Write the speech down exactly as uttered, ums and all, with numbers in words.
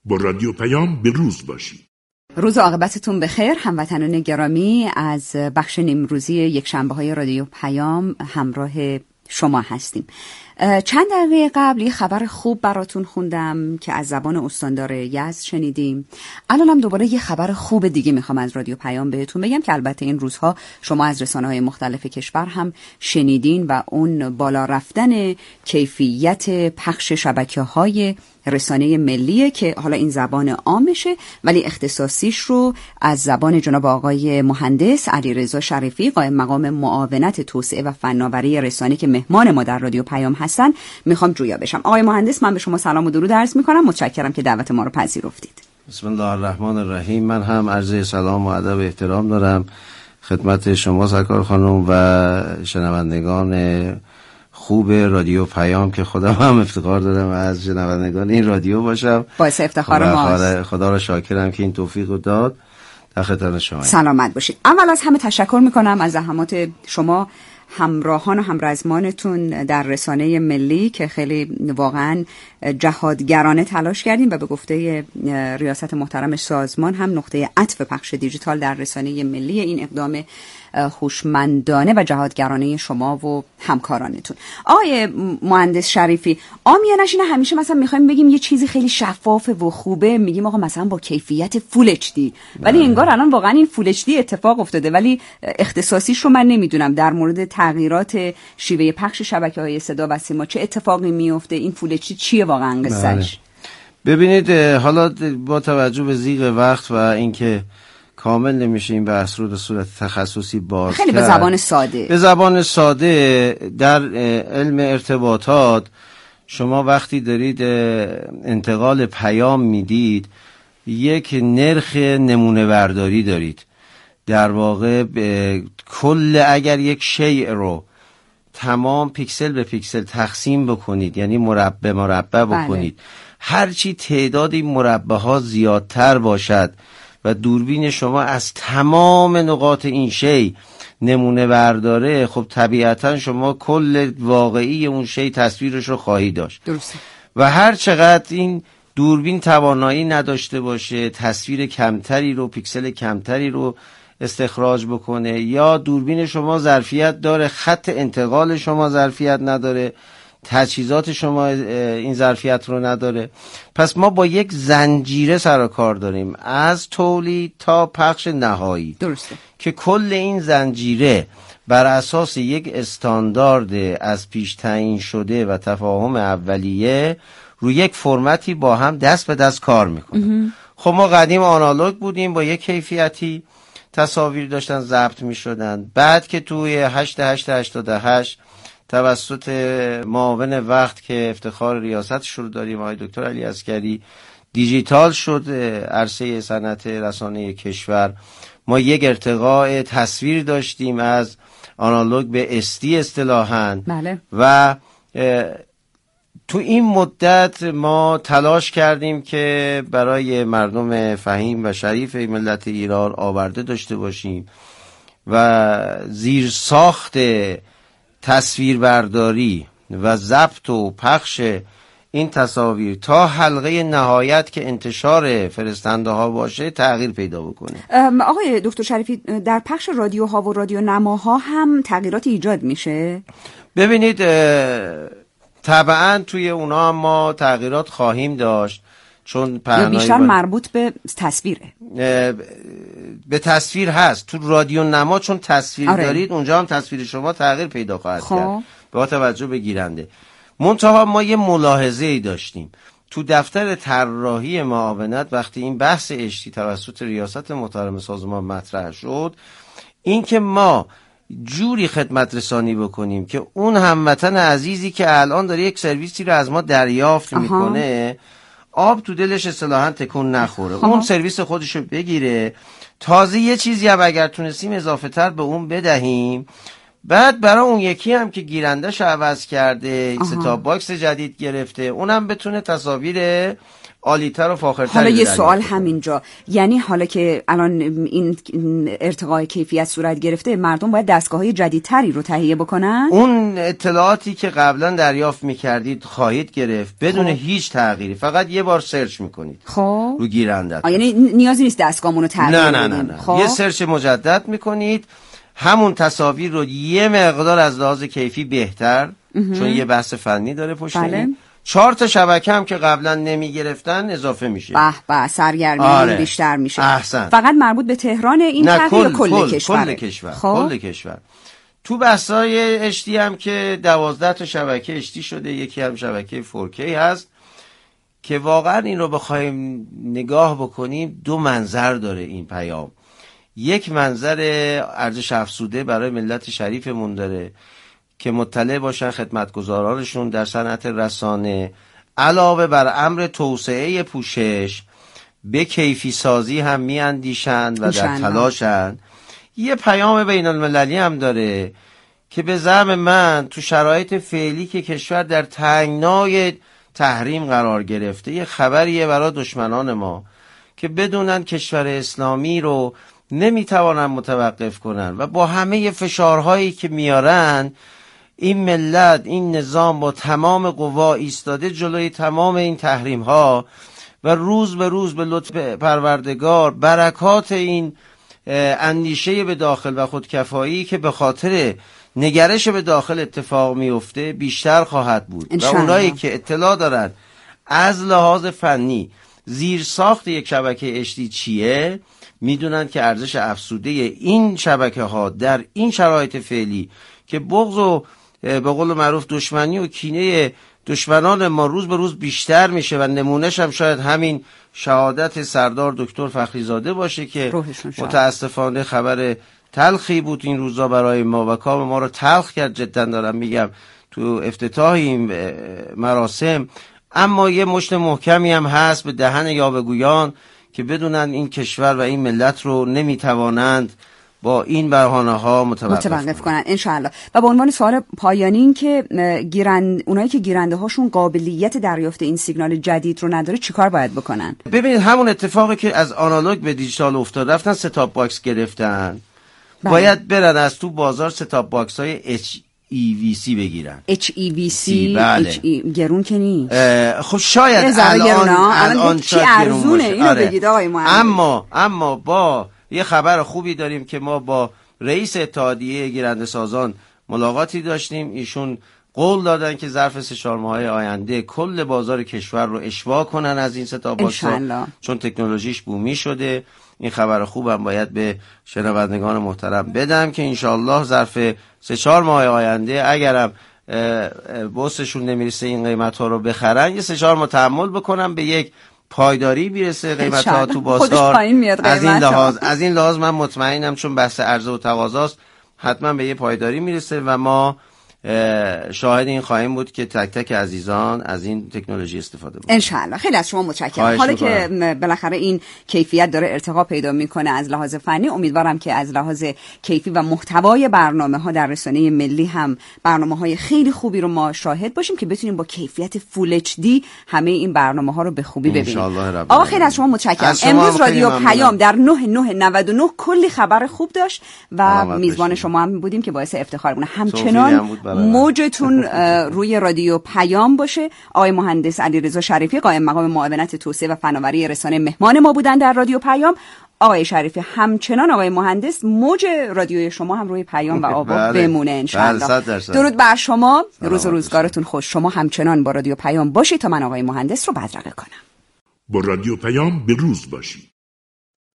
با رادیو پیام به روز باشید. روز عاقبتتون بخیر هموطنان گرامی. از بخش نیمروزی یک شنبه های رادیو پیام همراه شما هستیم. چند دقیقه قبل یه خبر خوب براتون خوندم که از زبان استاندار یزد شنیدیم. الانم دوباره یه خبر خوب دیگه میخوام از رادیو پیام بهتون بگم که البته این روزها شما از رسانه‌های مختلف کشور هم شنیدین و اون بالا رفتن کیفیت پخش شبکه‌های رسانه ملیه که حالا این زبان عامشه، ولی اختصاصیش رو از زبان جناب آقای مهندس علیرضا شریفی قائم مقام معاونت توسعه و فناوری رسانه که مهمان ما در رادیو پیام هستن میخوام جویا بشم. آقای مهندس، من به شما سلام و درود عرض میکنم. متشکرم که دعوت ما رو پذیرفتید. بسم الله الرحمن الرحیم. من هم عرض سلام و ادب و احترام دارم خدمت شما سرکار خانم و شنوندگان خوب رادیو پیام که خودم هم افتخار دارم از شنوندگان این رادیو باشم. باعث افتخار ماست. خدا را شاکرم که این توفیق رو داد. در خدمت شما. سلامت باشید. اول از همه تشکر میکنم از زحمات شما همراهان و همرزمانتون در رسانه ملی که خیلی واقعا جهادگرانه تلاش کردیم و به گفته ریاست محترم سازمان هم نقطه عطف پخش دیجیتال در رسانه ملی این اقدام هوشمندانه و جهادگرانه شما و همکارانتون. آقای مهندس شریفی، عامیانش اینه همیشه مثلا میخوایم بگیم یه چیزی خیلی شفافه و خوبه، میگیم آقا مثلا با کیفیت فول اچ دی، ولی انگار الان واقعا این فول اچ دی اتفاق افتاده، ولی اختصاصیش رو من نمیدونم. در مورد تغییرات شیوه پخش شبکه‌های صدا و سیما چه اتفاقی میفته؟ این فول اچ دی چیه واقعا قصه‌اش؟ ببینید، حالا با توجه به ضیق وقت و اینکه کامل نمیشه این بحث رو به صورت تخصصی باز خیلی کرد. به زبان ساده به زبان ساده در علم ارتباطات شما وقتی دارید انتقال پیام میدید یک نرخ نمونه برداری دارید. در واقع کل اگر یک شیء رو تمام پیکسل به پیکسل تقسیم بکنید، یعنی مربع مربع بکنید، بله. هرچی تعداد این مربع ها زیادتر باشد و دوربین شما از تمام نقاط این شی نمونه برداره، خب طبیعتا شما کل واقعی اون شی تصویرش رو خواهی داشت. درسته. و هر چقدر این دوربین توانایی نداشته باشه تصویر کمتری رو، پیکسل کمتری رو استخراج بکنه، یا دوربین شما ظرفیت داره خط انتقال شما ظرفیت نداره، تجهیزات شما این ظرفیت رو نداره، پس ما با یک زنجیره سر و کار داریم از تولید تا پخش نهایی. درسته. که کل این زنجیره بر اساس یک استاندارد از پیش تعیین شده و تفاهم اولیه روی یک فرمتی با هم دست به دست کار میکنه. خب ما قدیم آنالوگ بودیم، با یک کیفیتی تصاویر داشتن ضبط میشدن، بعد که توی هشت هشت هشتاد و هشت توسط معاون وقت که افتخار ریاستش رو داریم آقای دکتر علی عسکری دیجیتال شد عرصه صنعت رسانه کشور، ما یک ارتقاء تصویر داشتیم از آنالوگ به استی اصطلاحاً. بله. و تو این مدت ما تلاش کردیم که برای مردم فهیم و شریف ملت ایران آورده داشته باشیم و زیر ساخت تصویربرداری و ضبط و پخش این تصاویر تا حلقه نهایت که انتشار فرستنده ها باشه تغییر پیدا بکنه. آقای دکتر شریفی، در پخش رادیوها و رادیو نماها هم تغییرات ایجاد میشه؟ ببینید، طبعا توی اونا هم ما تغییرات خواهیم داشت، چون یا بیشتر با... مربوط به تصویره. به تصویر هست. تو رادیو نما چون تصویر آره. دارید، اونجا هم تصویر شما تغییر پیدا خواهد خب. کرد با توجه به گیرنده. منتها ما یه ملاحظه‌ای داشتیم تو دفتر طراحی معاونت وقتی این بحث اشتی توسط ریاست محترم سازمان مطرح شد، این که ما جوری خدمت رسانی بکنیم که اون هموطن عزیزی که الان داره یک سرویسی رو از ما دریافت آها. میکنه آب تو دلش اصطلاحاً تکون نخوره، اون سرویس خودشو بگیره، تازه یه چیزی هم اگر تونستیم اضافه تر به اون بدهیم، بعد برای اون یکی هم که گیرندش عوض کرده ستاپ باکس جدید گرفته اونم بتونه تصاویر عالی‌تر و فاخرتر. حالا یه سوال همینجا، یعنی حالا که الان این ارتقای کیفیت صورت گرفته، مردم باید دستگاه‌های جدیدتری رو تهیه بکنن؟ اون اطلاعاتی که قبلا دریافت می‌کردید خواهید گرفت بدون خب. هیچ تغییری، فقط یه بار سرچ می‌کنید خب رو گیرنده‌تون. یعنی نیازی نیست دستگاهمون رو تغییر بدیم. نه نه نه, نه. خب. یه سرچ مجدد می‌کنید، همون تصاویر رو یه مقدار از لحاظ کیفی بهتر امه. چون یه بحث فنی داره پشت این. چهار تا شبکه هم که قبلا نمی گرفتن اضافه میشه. به به سرگرمی آره. بیشتر میشه. احسن. فقط مربوط به تهران این تغییر کل کل, کل کشور کل کشور خب؟ کل کشور. تو بحثای اچ دی هم که دوازده تا شبکه اچ دی شده، یکی هم شبکه فور کی هست که واقعا این رو بخوایم نگاه بکنیم دو منظر داره این پیام. یک منظر ارزش افزوده برای ملت شریفمون داره که مطلع باشن خدمتگزارانشون در صنعت رسانه، علاوه بر امر توسعه پوشش به کیفی سازی هم می اندیشند و در تلاشند. یه پیام بین المللی هم داره که به زعم من تو شرایط فعلی که کشور در تنگنای تحریم قرار گرفته، یه خبریه برای دشمنان ما که بدونن کشور اسلامی رو نمیتوانن متوقف کنن و با همه فشارهایی که میارن این ملت، این نظام با تمام قوا ایستاده جلوی تمام این تحریم ها و روز به روز به لطف پروردگار برکات این اندیشه به داخل و خودکفایی که به خاطر نگرش به داخل اتفاق میفته بیشتر خواهد بود و اونایی که اطلاع دارن از لحاظ فنی زیر ساخت یک شبکه اچ دی چیه میدونن که ارزش افزوده این شبکه ها در این شرایط فعلی که بغض و به قول معروف دشمنی و کینه دشمنان ما روز به روز بیشتر میشه و نمونهش هم شاید همین شهادت سردار دکتر فخریزاده باشه که متاسفانه خبر تلخی بود این روزا برای ما و کام ما رو تلخ کرد. جدا دارم میگم تو افتتاح این مراسم، اما یه مشت محکمی هم هست به دهن یاوه‌گویان که بدونن این کشور و این ملت رو نمیتوانند با این بهانه ها متوقف, متوقف کنن انشاءالله. و به عنوان سوال پایانی این که گیرند اونایی که گیرنده هاشون قابلیت دریافت این سیگنال جدید رو نداره چیکار باید بکنن؟ ببینید همون اتفاقی که از آنالوگ به دیجیتال افتاد، رفتن ستاپ باکس گرفتن. بله. باید برن از تو بازار ستاپ باکس های اچ ای وی سی بگیرن. اچ ای وی سی بله. اچ ای... گرون که نیست. خب شاید الان الان چی ارزونه اینو آره. بگید آقای مهندس. اما اما با یه خبر خوبی داریم که ما با رئیس اتحادیه گیرنده سازان ملاقاتی داشتیم. ایشون قول دادن که ظرف سه چهار ماه آینده کل بازار کشور رو اشباع کنن از این ستاپ باکس‌ها، چون تکنولوژیش بومی شده. این خبر خوبم باید به شنوندگان محترم بدم که انشالله ظرف سه چهار ماه آینده اگرم بوسشون نمیرسه این قیمت ها رو بخرن، یه سه چهار ماه تحمل بکنم به یک پایداری بیرسه قیمت ها تو بازار. از این لحاظ از این لحاظ من مطمئنم چون بحث عرضه و تقاضاست حتما به یه پایداری میرسه و ما شاهد این خواهیم بود که تک تک عزیزان از این تکنولوژی استفاده بکنن. انشالله. خیلی از شما متشکرم. حالا که بالاخره این کیفیت داره ارتقا پیدا میکنه از لحاظ فنی، امیدوارم که از لحاظ کیفی و محتوای برنامه ها در رسانه ملی هم برنامه های خیلی خوبی رو ما شاهد باشیم که بتونیم با کیفیت فول اچ دی همه این برنامه ها رو به خوبی ببینیم. آقا خیلی از شما متشکرم. امروز رادیو پیام در نه نه نود و نه کلی خبر خوب داشت و میزبان شما هم بودیم که باعث افتخار بود. همچنان موجتون روی رادیو پیام باشه. آقای مهندس علیرضا شریفی قائم مقام معاونت توسعه و فناوری رسانه مهمان ما بودن در رادیو پیام. آقای شریفی همچنان آقای مهندس موج رادیوی شما هم روی پیام و آوا بله. بمونه انشاءالله. درود بر شما، روز و روزگارتون خوش. شما همچنان با رادیو پیام باشید تا من آقای مهندس رو بدرقه کنم. با رادیو پیام به روز باشید.